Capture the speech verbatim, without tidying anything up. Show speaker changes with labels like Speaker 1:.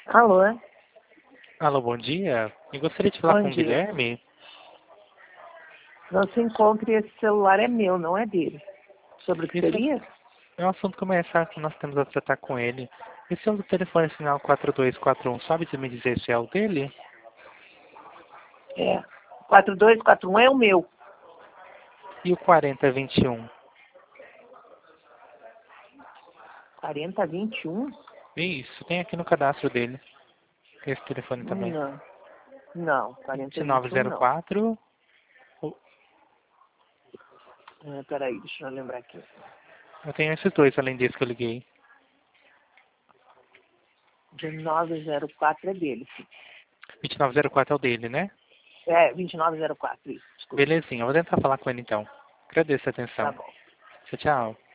Speaker 1: Alô?
Speaker 2: Alô, bom dia. Eu gostaria de falar
Speaker 1: Bom
Speaker 2: com o
Speaker 1: dia.
Speaker 2: Guilherme.
Speaker 1: Não se encontre, esse celular é meu, não é dele. Sobre o que
Speaker 2: Esse
Speaker 1: seria?
Speaker 2: é um assunto comercial que nós temos a tratar com ele. Esse é o do telefone final quatro dois quatro um. Sabe me dizer se é o dele?
Speaker 1: É. quatro dois quatro um é o meu.
Speaker 2: E o quarenta vinte e um?
Speaker 1: quarenta vinte e um?
Speaker 2: Isso, tem aqui no cadastro dele. Esse telefone também.
Speaker 1: Não. Não,
Speaker 2: vinte
Speaker 1: quarenta
Speaker 2: e nove
Speaker 1: vinte e um
Speaker 2: zero
Speaker 1: não.
Speaker 2: quatro.
Speaker 1: É, peraí, deixa eu lembrar aqui.
Speaker 2: Eu tenho esses dois além desse que eu liguei.
Speaker 1: dezenove zero quatro é dele, sim.
Speaker 2: vinte e nove zero quatro é o dele, né?
Speaker 1: É, vinte e nove zero quatro, isso. Desculpa.
Speaker 2: Belezinha, eu vou tentar falar com ele então. Agradeço a
Speaker 1: Tá
Speaker 2: atenção.
Speaker 1: bom.
Speaker 2: Tchau, tchau.